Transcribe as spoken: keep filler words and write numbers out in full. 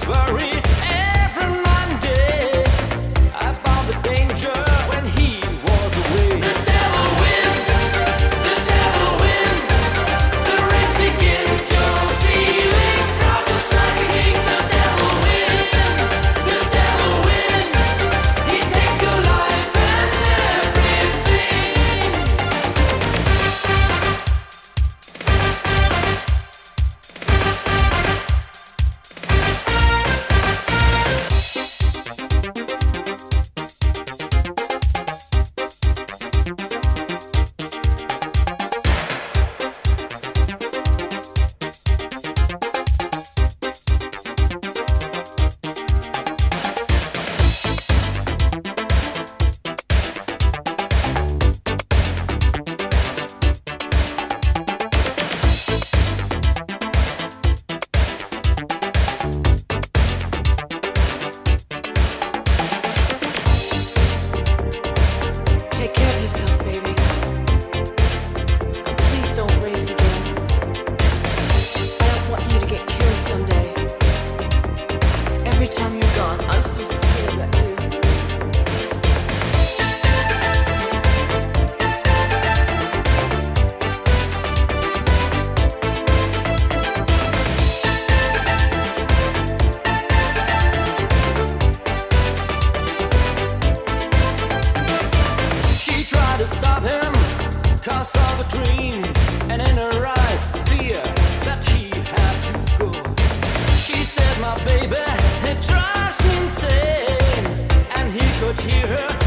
worry every Monday about the danger when he was away. The devil wins, the devil wins. The race begins, you're feeling proud just like a king. The devil wins, the devil wins. He takes your life and everything. Take care of yourself, baby. Please don't race again. I don't want you to get killed someday. Every time you're gone, I'm so scared about you. She tried to stop him, cause of a dream, and in her eyes, fear that she had to go. She said, my baby, it drives me insane, and he could hear her